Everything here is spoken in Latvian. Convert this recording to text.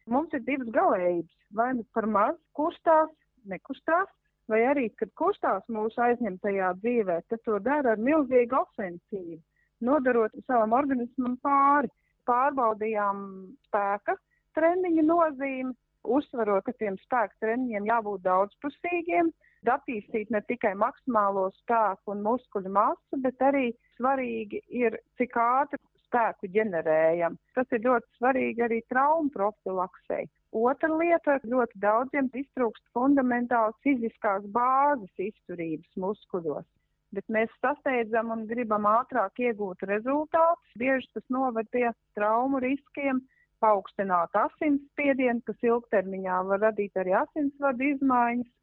Mums ir divas galējības. Vai nu par maz kustās, nekustās, vai arī, kad kustās mūsu aizņemtajā dzīvē, tad to dara ar milzīgu ofensīvu, nodarot savam organismam pāri. Pārbaudījām spēka treniņu nozīmi, uzsvarot, ka tiem spēka treniņiem jābūt daudzpusīgiem, attīstīt ne tikai maksimālo spēku un muskuļu masu, bet arī svarīgi ir, cik ātri spēku ģenerējam. Tas ir ļoti svarīgi arī traumu profilaksei. Otra lieta, ļoti daudziem iztrūkst fundamentāls fiziskās bāzes izturības muskuļos. Bet mēs sasteidzam un gribam ātrāk iegūt rezultātus. Bieži tas noved pie traumu riskiem, paaugstināt asinsspiedienu, kas ilgtermiņā var radīt arī asinsvadu izmaiņas.